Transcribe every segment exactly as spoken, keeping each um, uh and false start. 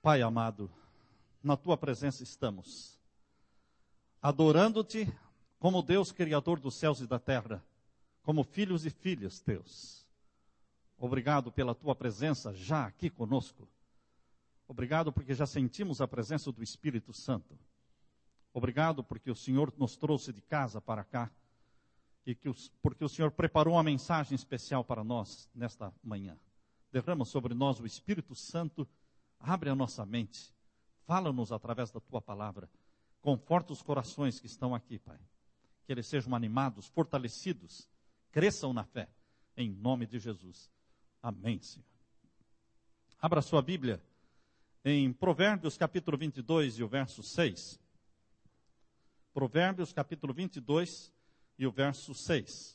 Pai amado, na Tua presença estamos, adorando-Te como Deus Criador dos céus e da terra, como filhos e filhas Teus. Obrigado pela Tua presença já aqui conosco. Obrigado porque já sentimos a presença do Espírito Santo. Obrigado porque o Senhor nos trouxe de casa para cá e que os, porque o Senhor preparou uma mensagem especial para nós nesta manhã. Derrama sobre nós o Espírito Santo, abre a nossa mente, fala-nos através da Tua palavra. Conforta os corações que estão aqui, Pai. Que eles sejam animados, fortalecidos, cresçam na fé, em nome de Jesus. Amém, Senhor. Abra sua Bíblia em Provérbios capítulo vinte e dois e o verso seis. Provérbios capítulo vinte e dois e o verso seis.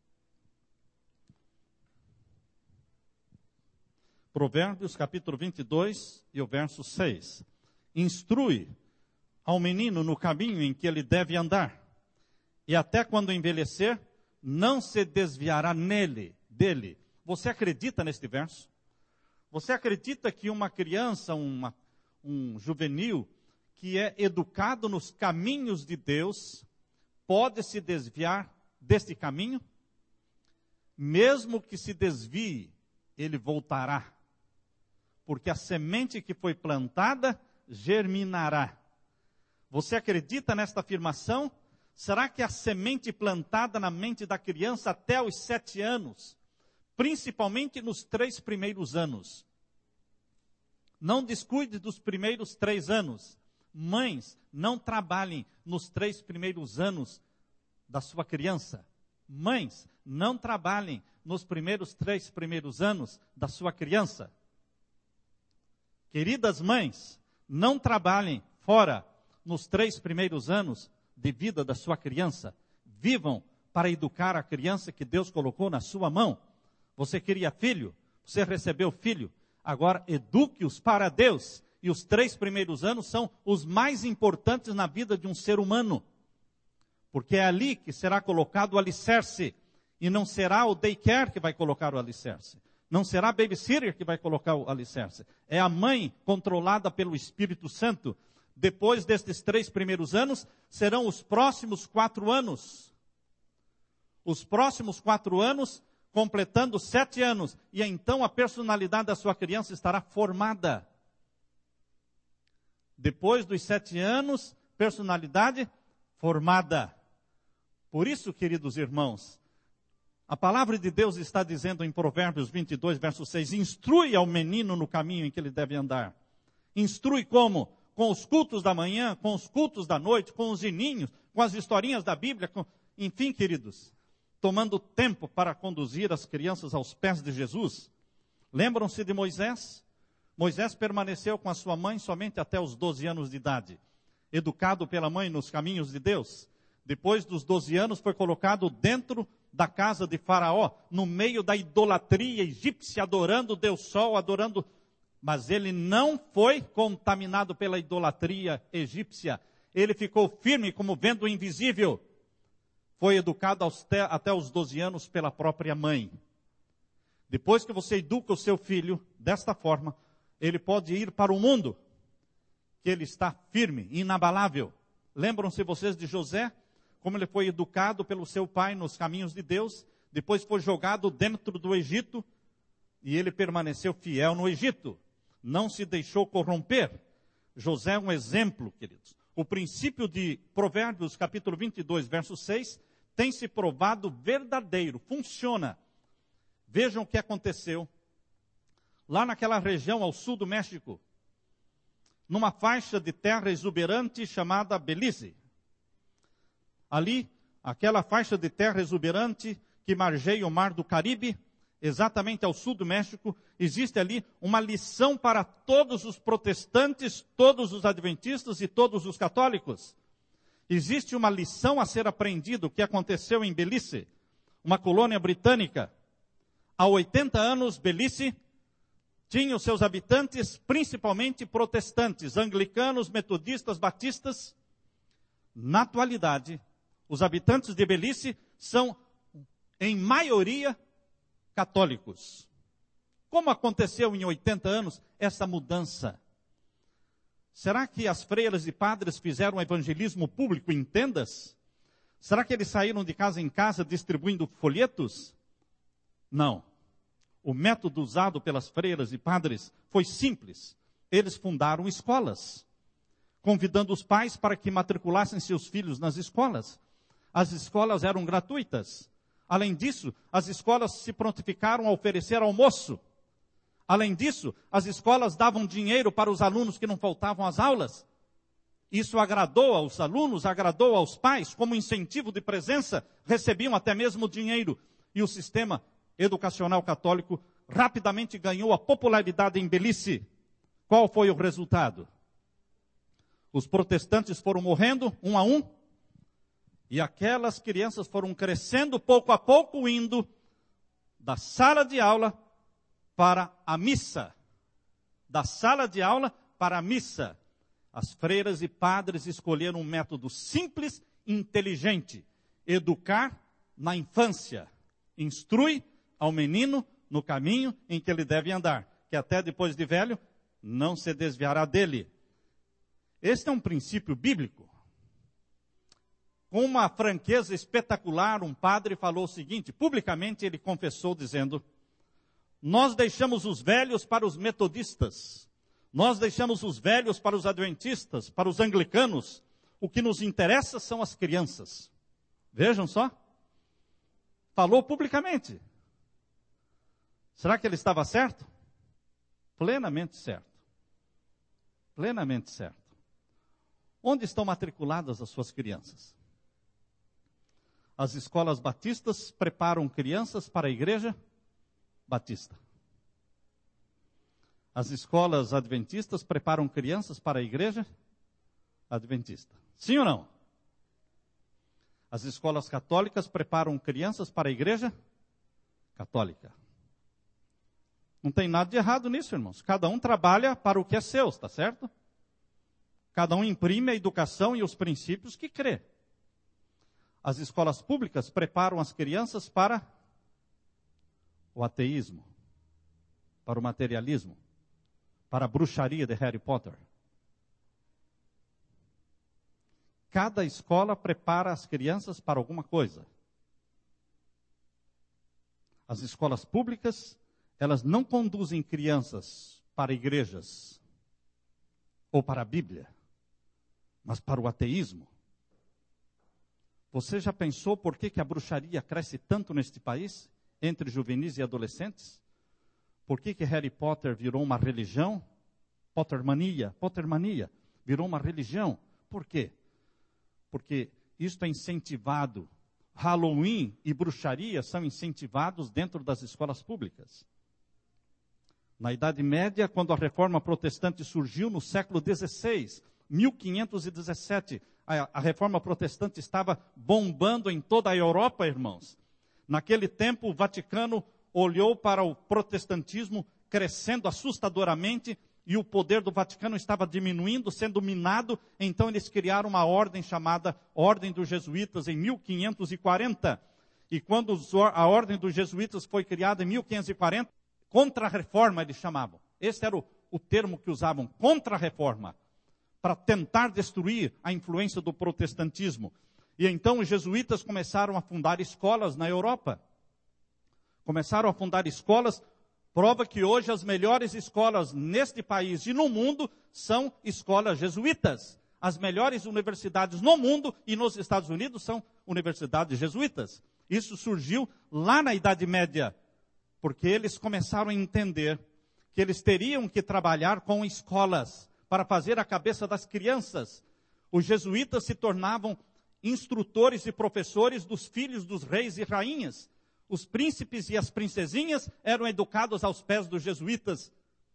Provérbios capítulo vinte e dois e o verso seis. Instrui ao menino no caminho em que ele deve andar, e até quando envelhecer, não se desviará nele, dele. Você acredita neste verso? Você acredita que uma criança, uma, um juvenil, que é educado nos caminhos de Deus, pode se desviar deste caminho? Mesmo que se desvie, ele voltará. Porque a semente que foi plantada, germinará. Você acredita nesta afirmação? Será que a semente plantada na mente da criança até os sete anos, principalmente nos três primeiros anos, não descuide dos primeiros três anos. Mães, não trabalhem nos três primeiros anos da sua criança. Mães, não trabalhem nos primeiros três primeiros anos da sua criança. Queridas mães, não trabalhem fora nos três primeiros anos de vida da sua criança. Vivam para educar a criança que Deus colocou na sua mão. Você queria filho? Você recebeu filho? Agora eduque-os para Deus. E os três primeiros anos são os mais importantes na vida de um ser humano. Porque é ali que será colocado o alicerce. E não será o daycare que vai colocar o alicerce. Não será a babysitter que vai colocar o alicerce. É a mãe controlada pelo Espírito Santo. Depois destes três primeiros anos, serão os próximos quatro anos. Os próximos quatro anos, completando sete anos. E então a personalidade da sua criança estará formada. Depois dos sete anos, personalidade formada. Por isso, queridos irmãos, a palavra de Deus está dizendo em Provérbios vinte e dois, verso seis, instrui ao menino no caminho em que ele deve andar. Instrui como? Com os cultos da manhã, com os cultos da noite, com os hininhos, com as historinhas da Bíblia, com... enfim, queridos, tomando tempo para conduzir as crianças aos pés de Jesus. Lembram-se de Moisés? Moisés permaneceu com a sua mãe somente até os doze anos de idade, educado pela mãe nos caminhos de Deus. Depois dos doze anos foi colocado dentro da casa de Faraó, no meio da idolatria egípcia, adorando o Deus Sol, adorando... Mas ele não foi contaminado pela idolatria egípcia. Ele ficou firme como vendo o invisível. Foi educado aos te... até os doze anos pela própria mãe. Depois que você educa o seu filho desta forma, ele pode ir para o mundo, que ele está firme, inabalável. Lembram-se vocês de José? Como ele foi educado pelo seu pai nos caminhos de Deus, depois foi jogado dentro do Egito, e ele permaneceu fiel no Egito, não se deixou corromper. José é um exemplo, queridos. O princípio de Provérbios, capítulo vinte e dois, verso seis, tem se provado verdadeiro, funciona. Vejam o que aconteceu lá naquela região ao sul do México, numa faixa de terra exuberante chamada Belize. Ali, aquela faixa de terra exuberante que margeia o mar do Caribe, exatamente ao sul do México, existe ali uma lição para todos os protestantes, todos os adventistas e todos os católicos. Existe uma lição a ser aprendida, o que aconteceu em Belize, uma colônia britânica. Há oitenta anos, Belize tinha os seus habitantes principalmente protestantes, anglicanos, metodistas, batistas. Na atualidade, os habitantes de Belize são, em maioria, católicos. Como aconteceu em oitenta anos essa mudança? Será que as freiras e padres fizeram evangelismo público em tendas? Será que eles saíram de casa em casa distribuindo folhetos? Não. O método usado pelas freiras e padres foi simples. Eles fundaram escolas, convidando os pais para que matriculassem seus filhos nas escolas. As escolas eram gratuitas. Além disso, as escolas se prontificaram a oferecer almoço. Além disso, as escolas davam dinheiro para os alunos que não faltavam às aulas. Isso agradou aos alunos, agradou aos pais, como incentivo de presença, recebiam até mesmo dinheiro. E o sistema educacional católico rapidamente ganhou a popularidade em Belize. Qual foi o resultado? Os protestantes foram morrendo, um a um, e aquelas crianças foram crescendo pouco a pouco, indo da sala de aula para a missa. Da sala de aula para a missa. As freiras e padres escolheram um método simples e inteligente. Educar na infância. Instrui ao menino no caminho em que ele deve andar, que até depois de velho não se desviará dele. Este é um princípio bíblico. Com uma franqueza espetacular, um padre falou o seguinte, publicamente ele confessou dizendo: nós deixamos os velhos para os metodistas, nós deixamos os velhos para os adventistas, para os anglicanos, o que nos interessa são as crianças. Vejam só, falou publicamente. Será que ele estava certo? Plenamente certo. Plenamente certo. Onde estão matriculadas as suas crianças? As escolas batistas preparam crianças para a igreja batista. As escolas adventistas preparam crianças para a igreja adventista. Sim ou não? As escolas católicas preparam crianças para a igreja católica. Não tem nada de errado nisso, irmãos. Cada um trabalha para o que é seu, está certo? Cada um imprime a educação e os princípios que crê. As escolas públicas preparam as crianças para o ateísmo, para o materialismo, para a bruxaria de Harry Potter. Cada escola prepara as crianças para alguma coisa. As escolas públicas, elas não conduzem crianças para igrejas ou para a Bíblia, mas para o ateísmo. Você já pensou por que, que a bruxaria cresce tanto neste país, entre juvenis e adolescentes? Por que, que Harry Potter virou uma religião? Pottermania, Pottermania, virou uma religião. Por quê? Porque isto é incentivado. Halloween e bruxaria são incentivados dentro das escolas públicas. Na Idade Média, quando a reforma protestante surgiu no século dezesseis, mil quinhentos e dezessete, a, a reforma protestante estava bombando em toda a Europa, irmãos. Naquele tempo, o Vaticano olhou para o protestantismo crescendo assustadoramente e o poder do Vaticano estava diminuindo, sendo minado. Então eles criaram uma ordem chamada Ordem dos Jesuítas em mil quinhentos e quarenta. E quando a Ordem dos Jesuítas foi criada em mil quinhentos e quarenta, contra-reforma eles chamavam. Esse era o, o termo que usavam, contra-reforma, para tentar destruir a influência do protestantismo. E então os jesuítas começaram a fundar escolas na Europa. Começaram a fundar escolas, prova que hoje as melhores escolas neste país e no mundo são escolas jesuítas. As melhores universidades no mundo e nos Estados Unidos são universidades jesuítas. Isso surgiu lá na Idade Média, porque eles começaram a entender que eles teriam que trabalhar com escolas para fazer a cabeça das crianças. Os jesuítas se tornavam instrutores e professores dos filhos dos reis e rainhas. Os príncipes e as princesinhas eram educados aos pés dos jesuítas.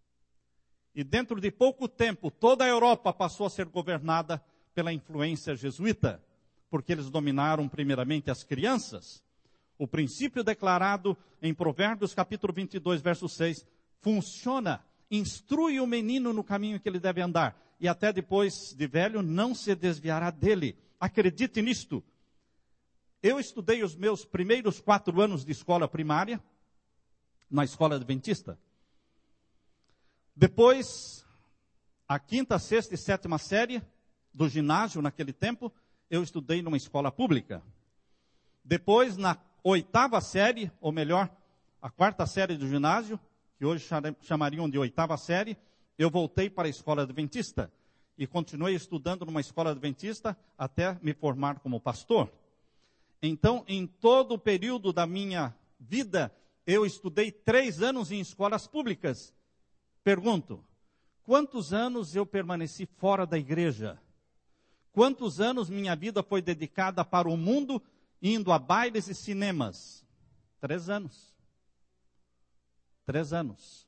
E dentro de pouco tempo, toda a Europa passou a ser governada pela influência jesuíta, porque eles dominaram primeiramente as crianças. O princípio declarado em Provérbios capítulo vinte e dois, verso seis, funciona. Instrui o menino no caminho que ele deve andar, e até depois de velho não se desviará dele. Acredite nisto. Eu estudei os meus primeiros quatro anos de escola primária, na escola adventista. Depois, A quinta, sexta e sétima série do ginásio, naquele tempo, eu estudei numa escola pública. Depois, na oitava série, ou melhor, a quarta série do ginásio, que hoje chamariam de oitava série, eu voltei para a escola adventista e continuei estudando numa escola adventista até me formar como pastor. Então, em todo o período da minha vida, eu estudei três anos em escolas públicas. Pergunto, quantos anos eu permaneci fora da igreja? Quantos anos minha vida foi dedicada para o mundo, indo a bailes e cinemas? Três anos. Três anos.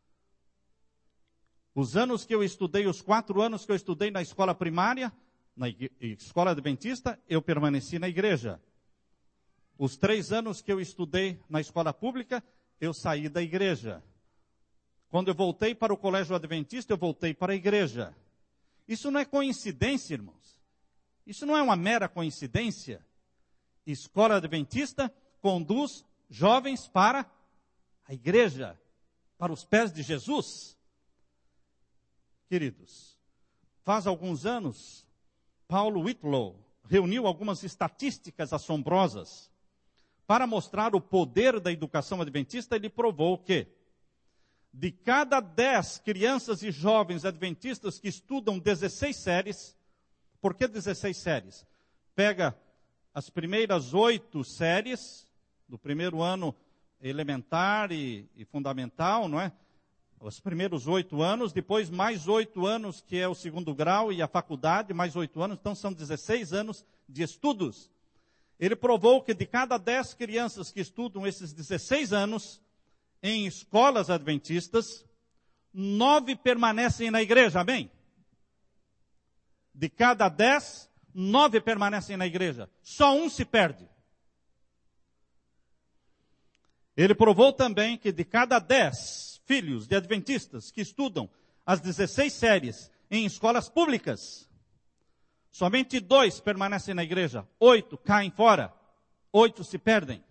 Os anos que eu estudei, os quatro anos que eu estudei na escola primária, na escola adventista, eu permaneci na igreja. Os três anos que eu estudei na escola pública, eu saí da igreja. Quando eu voltei para o colégio adventista, eu voltei para a igreja. Isso não é coincidência, irmãos. Isso não é uma mera coincidência. Escola adventista conduz jovens para a igreja, para os pés de Jesus. Queridos, faz alguns anos, Paulo Whitlow reuniu algumas estatísticas assombrosas. Para mostrar o poder da educação adventista, ele provou que de cada dez crianças e jovens adventistas que estudam dezesseis séries, por que dezesseis séries? Pega as primeiras oito séries, do primeiro ano elementar e, e fundamental, não é? Os primeiros oito anos, depois mais oito anos, que é o segundo grau, e a faculdade, mais oito anos, então são dezesseis anos de estudos. Ele provou que de cada dez crianças que estudam esses dezesseis anos, em escolas adventistas, nove permanecem na igreja, amém? De cada dez, nove permanecem na igreja. Só um se perde. Ele provou também que de cada dez filhos de adventistas que estudam as dezesseis séries em escolas públicas, somente dois permanecem na igreja, oito caem fora, oito se perdem.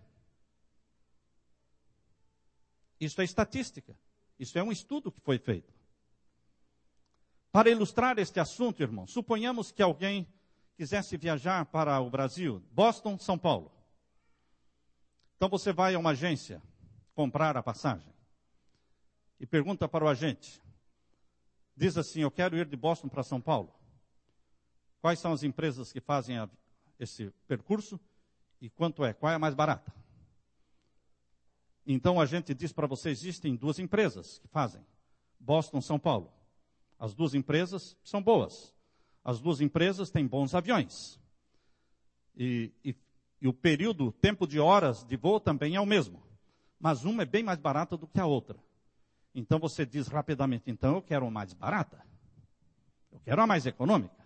Isso é estatística, isso é um estudo que foi feito. Para ilustrar este assunto, irmão, suponhamos que alguém quisesse viajar para o Brasil, Boston, São Paulo. Então você vai a uma agência comprar a passagem e pergunta para o agente, diz assim, eu quero ir de Boston para São Paulo. Quais são as empresas que fazem a, esse percurso e quanto é? Qual é a mais barata? Então a gente diz para você, existem duas empresas que fazem, Boston, São Paulo. As duas empresas são boas. As duas empresas têm bons aviões. E, e, e o período, o tempo de horas de voo também é o mesmo. Mas uma é bem mais barata do que a outra. Então você diz rapidamente, então eu quero a mais barata. Eu quero a mais econômica.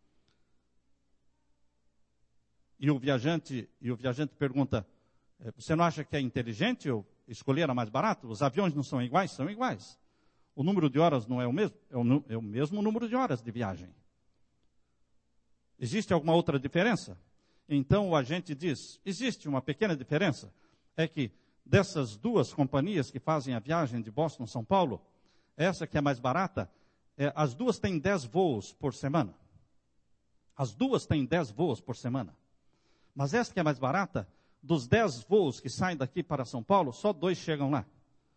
E o viajante, e o viajante pergunta, você não acha que é inteligente eu escolher a mais barata? Os aviões não são iguais? São iguais. O número de horas não é o mesmo? É o, é o mesmo número de horas de viagem. Existe alguma outra diferença? Então o agente diz, existe uma pequena diferença. É que dessas duas companhias que fazem a viagem de Boston a São Paulo, essa que é mais barata, é, as duas têm dez voos por semana. As duas têm dez voos por semana. Mas essa que é mais barata, dos dez voos que saem daqui para São Paulo, só dois chegam lá.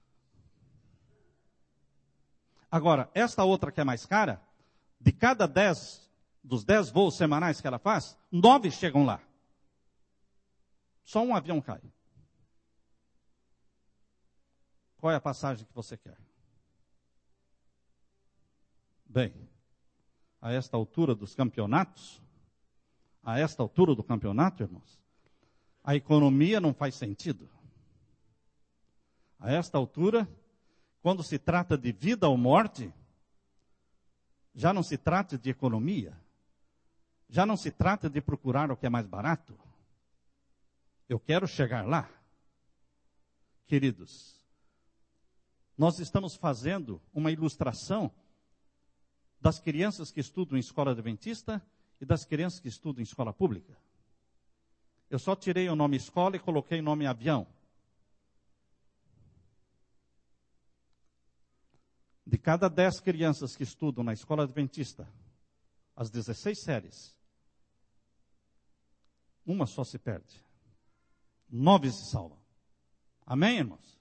Agora, esta outra que é mais cara, de cada dez, dos dez voos semanais que ela faz, nove chegam lá. Só um avião cai. Qual é a passagem que você quer? Bem, a esta altura dos campeonatos, a esta altura do campeonato, irmãos, a economia não faz sentido. A esta altura, quando se trata de vida ou morte, já não se trata de economia, já não se trata de procurar o que é mais barato. Eu quero chegar lá. Queridos, nós estamos fazendo uma ilustração das crianças que estudam em escola adventista e das crianças que estudam em escola pública. Eu só tirei o nome escola e coloquei o nome avião. De cada dez crianças que estudam na escola adventista, as dezesseis séries, uma só se perde. Nove se salvam. Amém, irmãos?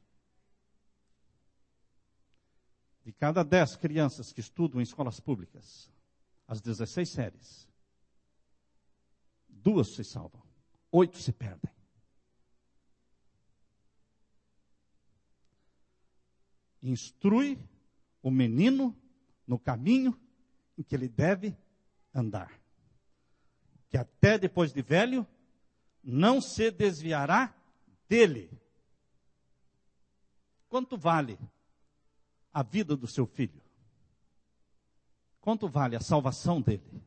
De cada dez crianças que estudam em escolas públicas, as dezesseis séries, duas se salvam, oito se perdem. Instrui o menino no caminho em que ele deve andar, que até depois de velho, não se desviará dele. Quanto vale a vida do seu filho? Quanto vale a salvação dele?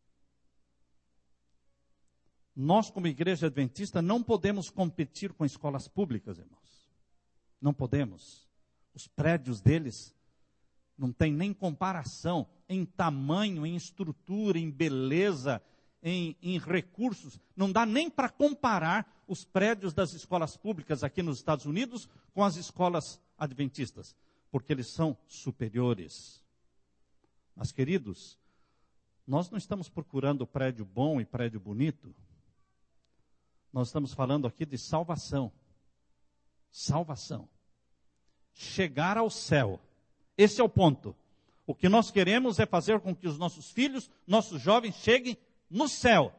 Nós, como igreja adventista, não podemos competir com escolas públicas, irmãos. Não podemos. Os prédios deles não tem nem comparação em tamanho, em estrutura, em beleza, em, em recursos. Não dá nem para comparar os prédios das escolas públicas aqui nos Estados Unidos com as escolas adventistas, porque eles são superiores. Mas, queridos, nós não estamos procurando prédio bom e prédio bonito. Nós estamos falando aqui de salvação. Salvação. Chegar ao céu. Esse é o ponto. O que nós queremos é fazer com que os nossos filhos, nossos jovens, cheguem no céu.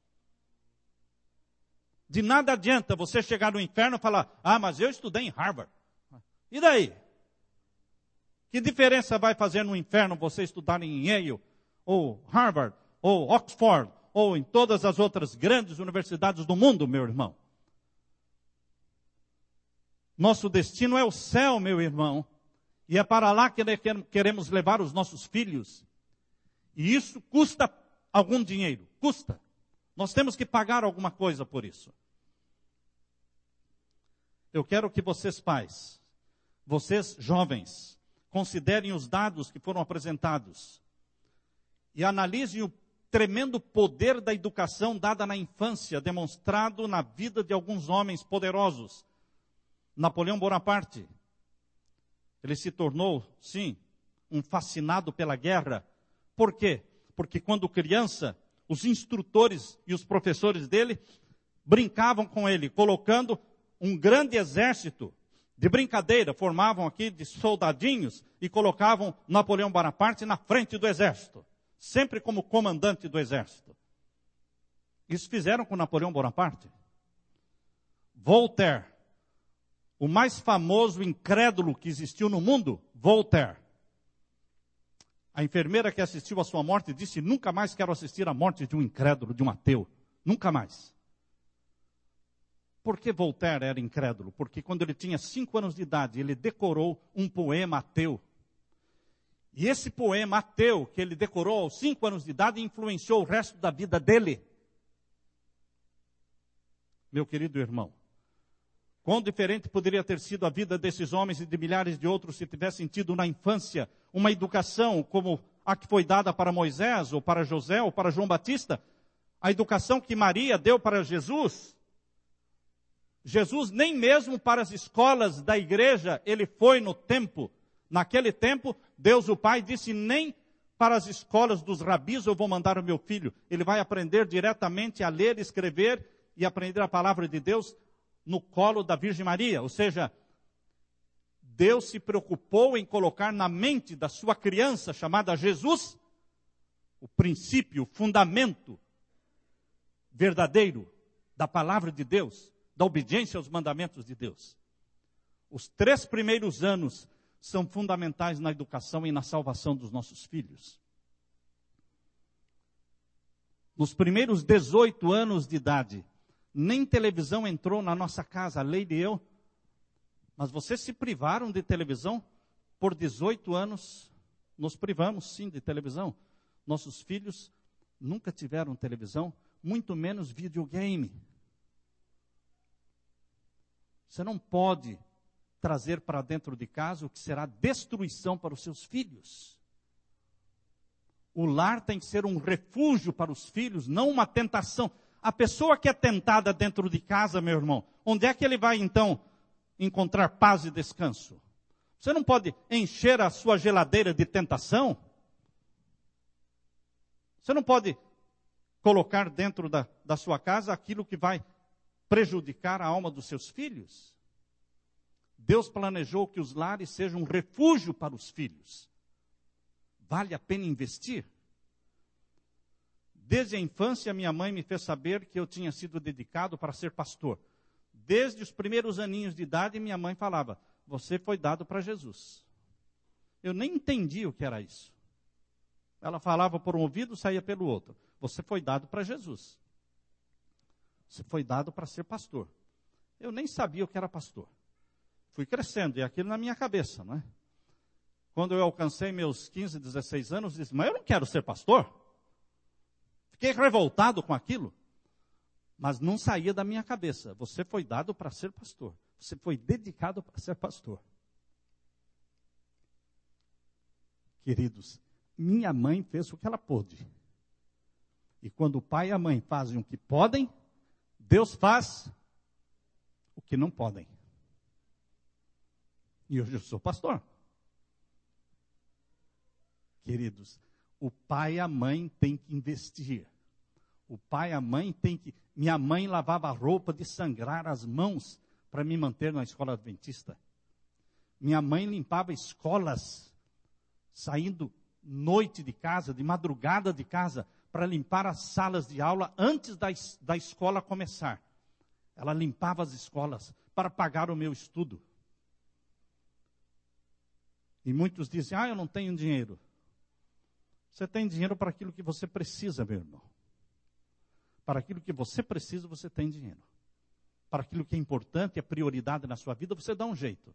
De nada adianta você chegar no inferno e falar, ah, mas eu estudei em Harvard. E daí? Que diferença vai fazer no inferno você estudar em Yale, ou Harvard, ou Oxford, ou em todas as outras grandes universidades do mundo, meu irmão? Nosso destino é o céu, meu irmão. E é para lá que queremos levar os nossos filhos. E isso custa algum dinheiro. Custa. Nós temos que pagar alguma coisa por isso. Eu quero que vocês pais, vocês jovens, considerem os dados que foram apresentados. E analisem o tremendo poder da educação dada na infância, demonstrado na vida de alguns homens poderosos. Napoleão Bonaparte. Ele se tornou, sim, um fascinado pela guerra. Por quê? Porque quando criança, os instrutores e os professores dele brincavam com ele, colocando um grande exército de brincadeira, formavam aqui de soldadinhos e colocavam Napoleão Bonaparte na frente do exército, sempre como comandante do exército. Isso fizeram com Napoleão Bonaparte. Voltaire, o mais famoso incrédulo que existiu no mundo, Voltaire. A enfermeira que assistiu à sua morte disse, nunca mais quero assistir à morte de um incrédulo, de um ateu. Nunca mais. Por que Voltaire era incrédulo? Porque quando ele tinha cinco anos de idade, ele decorou um poema ateu. E esse poema ateu que ele decorou aos cinco anos de idade influenciou o resto da vida dele. Meu querido irmão, quão diferente poderia ter sido a vida desses homens e de milhares de outros se tivessem tido na infância uma educação como a que foi dada para Moisés, ou para José, ou para João Batista, a educação que Maria deu para Jesus. Jesus nem mesmo para as escolas da igreja, ele foi no tempo. Naquele tempo, Deus o Pai disse, nem para as escolas dos rabis eu vou mandar o meu filho. Ele vai aprender diretamente a ler, escrever e aprender a palavra de Deus no colo da Virgem Maria. Ou seja, Deus se preocupou em colocar na mente da sua criança, chamada Jesus, o princípio, o fundamento verdadeiro da palavra de Deus, da obediência aos mandamentos de Deus. Os três primeiros anos são fundamentais na educação e na salvação dos nossos filhos. Nos primeiros dezoito anos de idade, nem televisão entrou na nossa casa, a Leila e eu. Mas vocês se privaram de televisão por dezoito anos. Nos privamos, sim, de televisão. Nossos filhos nunca tiveram televisão, muito menos videogame. Você não pode trazer para dentro de casa o que será destruição para os seus filhos. O lar tem que ser um refúgio para os filhos, não uma tentação. A pessoa que é tentada dentro de casa, meu irmão, onde é que ele vai então encontrar paz e descanso? Você não pode encher a sua geladeira de tentação. Você não pode colocar dentro da, da sua casa aquilo que vai prejudicar a alma dos seus filhos. Deus planejou que os lares sejam um refúgio para os filhos. Vale a pena investir? Desde a infância, minha mãe me fez saber que eu tinha sido dedicado para ser pastor. Desde os primeiros aninhos de idade, minha mãe falava, você foi dado para Jesus. Eu nem entendi o que era isso. Ela falava por um ouvido, saía pelo outro. Você foi dado para Jesus. Você foi dado para ser pastor. Eu nem sabia o que era pastor. Fui crescendo, e aquilo na minha cabeça, não é? Quando eu alcancei meus quinze, dezesseis anos, disse, mas eu não quero ser pastor. Fiquei revoltado com aquilo. Mas não saía da minha cabeça. Você foi dado para ser pastor. Você foi dedicado para ser pastor. Queridos, minha mãe fez o que ela pôde. E quando o pai e a mãe fazem o que podem, Deus faz o que não podem. E hoje eu sou pastor. Queridos, o pai e a mãe têm que investir. O pai e a mãe têm que... Minha mãe lavava a roupa de sangrar as mãos para me manter na escola adventista. Minha mãe limpava escolas, saindo noite de casa, de madrugada de casa, para limpar as salas de aula antes da, da escola começar. Ela limpava as escolas para pagar o meu estudo. E muitos dizem, ah, eu não tenho dinheiro. Você tem dinheiro para aquilo que você precisa, meu irmão. Para aquilo que você precisa, você tem dinheiro. Para aquilo que é importante, é prioridade na sua vida, você dá um jeito.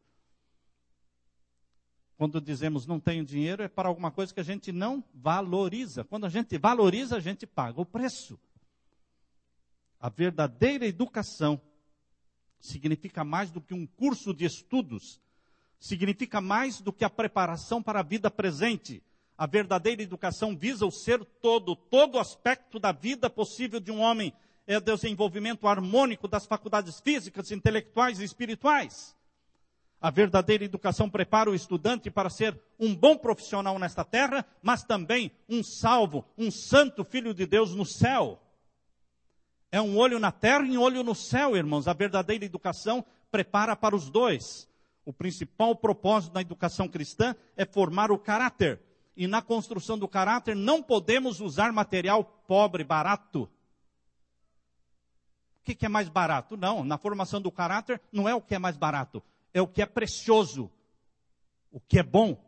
Quando dizemos não tenho dinheiro, é para alguma coisa que a gente não valoriza. Quando a gente valoriza, a gente paga o preço. A verdadeira educação significa mais do que um curso de estudos. Significa mais do que a preparação para a vida presente. A verdadeira educação visa o ser todo, todo aspecto da vida possível de um homem. É o desenvolvimento harmônico das faculdades físicas, intelectuais e espirituais. A verdadeira educação prepara o estudante para ser um bom profissional nesta terra, mas também um salvo, um santo filho de Deus no céu. É um olho na terra e um olho no céu, irmãos. A verdadeira educação prepara para os dois. O principal propósito da educação cristã é formar o caráter. E na construção do caráter não podemos usar material pobre, barato. O que, que é mais barato? Não, na formação do caráter não é o que é mais barato. É o que é precioso. O que é bom.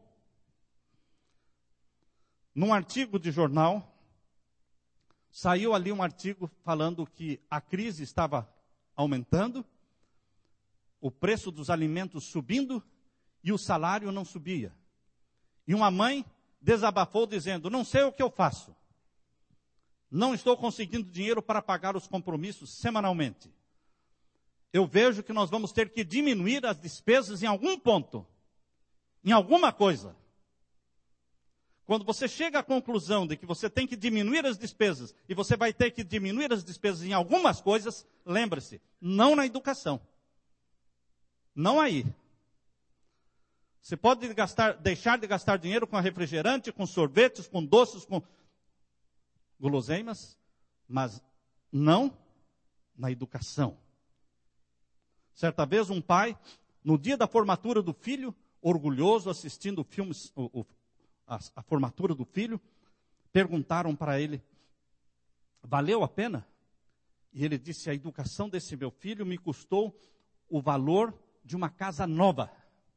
Num artigo de jornal, saiu ali um artigo falando que a crise estava aumentando, o preço dos alimentos subindo e o salário não subia. E uma mãe desabafou dizendo, não sei o que eu faço. Não estou conseguindo dinheiro para pagar os compromissos semanalmente. Eu vejo que nós vamos ter que diminuir as despesas em algum ponto. Em alguma coisa. Quando você chega à conclusão de que você tem que diminuir as despesas, e você vai ter que diminuir as despesas em algumas coisas, lembre-se, não na educação. Não aí. Você pode gastar, deixar de gastar dinheiro com refrigerante, com sorvetes, com doces, com guloseimas, mas não na educação. Certa vez um pai, no dia da formatura do filho, orgulhoso, assistindo filmes, o, o, a, a formatura do filho, perguntaram para ele, valeu a pena? E ele disse, a educação desse meu filho me custou o valor de uma casa nova.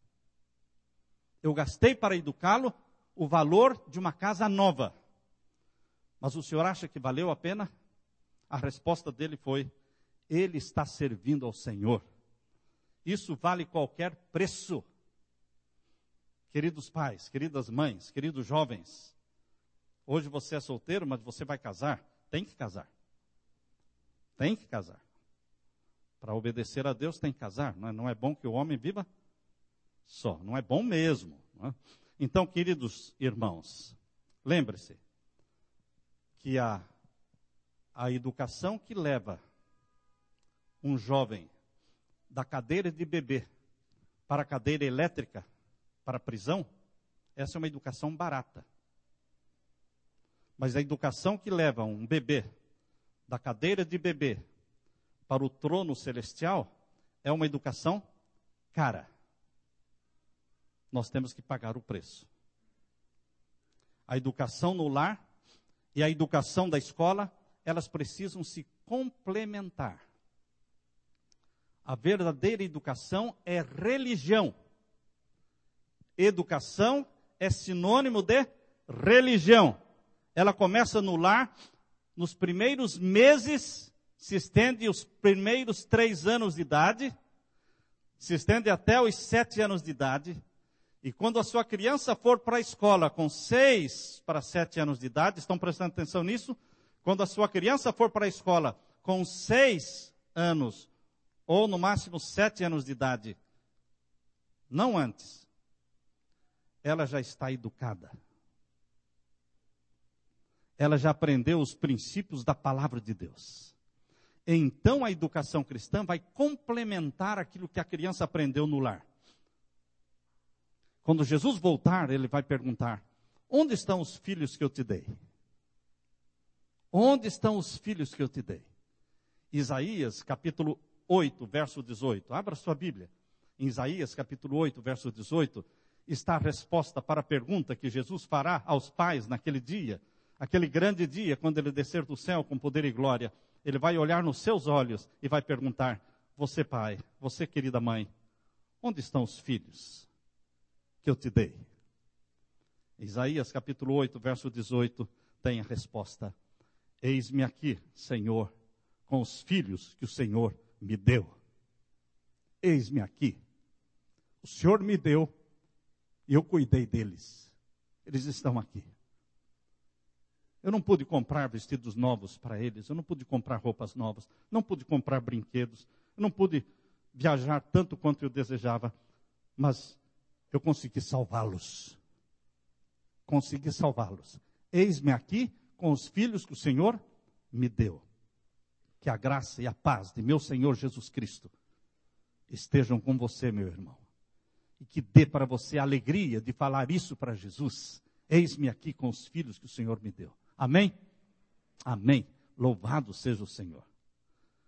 Eu gastei para educá-lo o valor de uma casa nova. Mas o senhor acha que valeu a pena? A resposta dele foi, ele está servindo ao Senhor. Isso vale qualquer preço. Queridos pais, queridas mães, queridos jovens, hoje você é solteiro, mas você vai casar. Tem que casar. Tem que casar. Para obedecer a Deus tem que casar. Não é, não é bom que o homem viva só. Não é bom mesmo. Não é? Então, queridos irmãos, lembre-se que a, a educação que leva um jovem da cadeira de bebê para a cadeira elétrica para a prisão, essa é uma educação barata. Mas a educação que leva um bebê da cadeira de bebê para o trono celestial é uma educação cara. Nós temos que pagar o preço. A educação no lar e a educação da escola, elas precisam se complementar. A verdadeira educação é religião. Educação é sinônimo de religião. Ela começa no lar, nos primeiros meses, se estende os primeiros três anos de idade, se estende até os sete anos de idade. E quando a sua criança for para a escola com seis para sete anos de idade, estão prestando atenção nisso? Quando a sua criança for para a escola com seis anos, ou no máximo sete anos de idade, não antes, ela já está educada. Ela já aprendeu os princípios da palavra de Deus. Então a educação cristã vai complementar aquilo que a criança aprendeu no lar. Quando Jesus voltar, ele vai perguntar: onde estão os filhos que eu te dei? Onde estão os filhos que eu te dei? Isaías capítulo oito, verso dezoito. Abra sua Bíblia. Em Isaías capítulo oito, verso dezoito, está a resposta para a pergunta que Jesus fará aos pais naquele dia. Aquele grande dia, quando ele descer do céu com poder e glória, ele vai olhar nos seus olhos e vai perguntar: você pai, você querida mãe, onde estão os filhos que eu te dei? Isaías capítulo oito, verso dezoito, tem a resposta: eis-me aqui, Senhor, com os filhos que o Senhor me deu. Eis-me aqui. O Senhor me deu e eu cuidei deles. Eles estão aqui. Eu não pude comprar vestidos novos para eles, eu não pude comprar roupas novas, não pude comprar brinquedos, eu não pude viajar tanto quanto eu desejava, mas eu consegui salvá-los. Consegui salvá-los. Eis-me aqui com os filhos que o Senhor me deu. Que a graça e a paz de meu Senhor Jesus Cristo estejam com você, meu irmão. E que dê para você a alegria de falar isso para Jesus. Eis-me aqui com os filhos que o Senhor me deu. Amém? Amém. Louvado seja o Senhor.